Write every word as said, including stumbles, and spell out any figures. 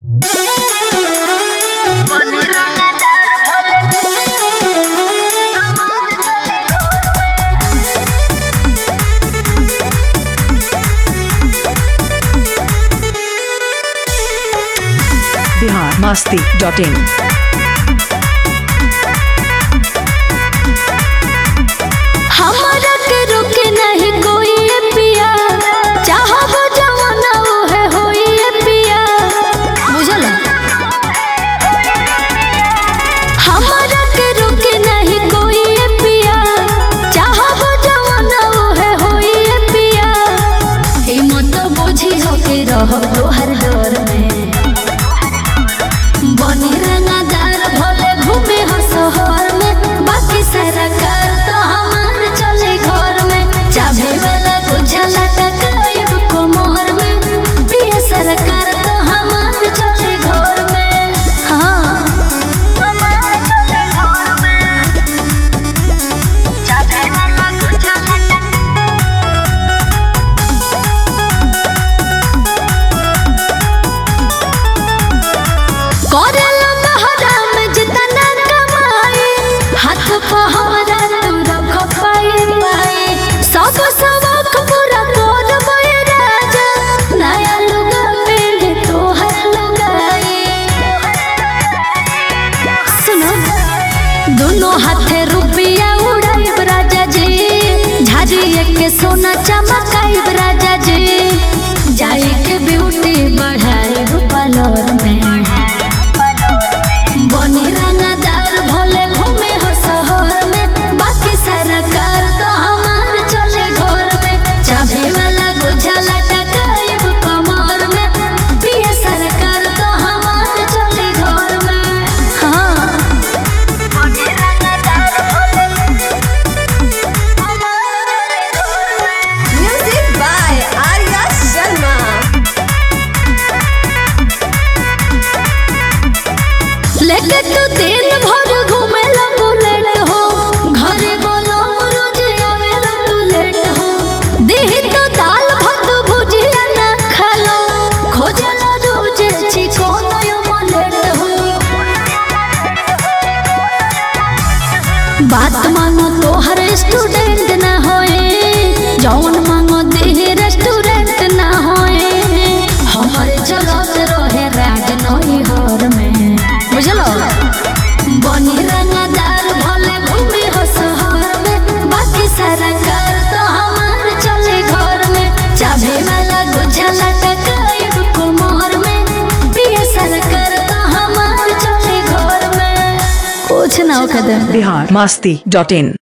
बिहार मस्ती डॉट इन। हमारा के रोके नहीं कोई पिया, चाहब जवाना है होई पिया, बुझल। हमारा के रोके नहीं कोई पिया, चाहब जवाना है होई पिया। हिम्मत बुझी होके रहो तोहर डर में, बनी रंगदार भले घूमे हो शहर में, बाकी सारा कार तो हमार चले घर में। चाबी वाला गुजला टकाइब कोमर में, पिया सरकार तो हमार चले घर में। हाँ हमार चले घर में, चाबी वाला गुजला करे दोनों हाथे रुपया उड़ाइब राजा जी, झाड़िए के सोना चमकाइब राजा जी। जाई के ब्यूटी बढ़ाइब पार्लर में, बनी रंगदार भले घूमे हो शहर में, बाकी सरकार तो हमार चले घर में। चाबी वाला गुजला टकाइब कमर में, पिया सरकार तो हमार चले घर में। हाँ लेके तू दिन भर घूमे ला बुलेट हो, घरे बोलो रोज आवे ला तू लेट हो। देही तो दाल भात भुजिया ना खालो, खोजला रोज चिकन ऑमलेट हो। बात मानो तो हर स्टूडेंट ना होए, जौन मांगो देही रेस्टोरेंट ना होए। हमारे चलत रहे राज नई हर में, बुझलो। बनी रंगदार भले घूमे हो शहर में, बाकी सरकार तो हमार चले घर में। चाबी वाला गुजला टकाइब कोमर में, पिया सरकार तो हमार चले घर में। कुछ ना हो कदम। बिहार मस्ती डॉट इन।